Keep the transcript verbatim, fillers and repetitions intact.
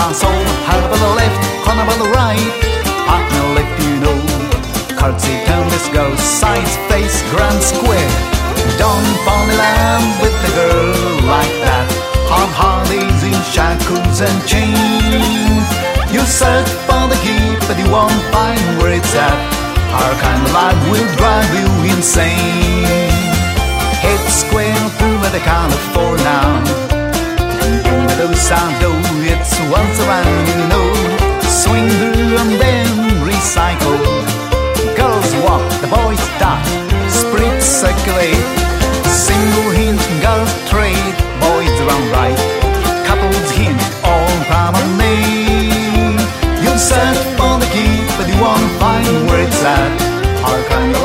soul, half on the left, corner on the right. Partner left, you know. Curtsy turn this girl, size, face, grand square. Don't fall in love with a girl like that. Hard heart is in shackles and chains. You search for the key, but you won't find where it's at. Our kind of life will drive you insane. Hit square through the count of four now. And those sound though it's once around, you know. Swing through and then recycle. Girls walk, the boys dart, split circulate. Single hinge, girls trade, boys around right. Couples hinge, all promenade. You search for the key, but you won't find where it's at. Our kind of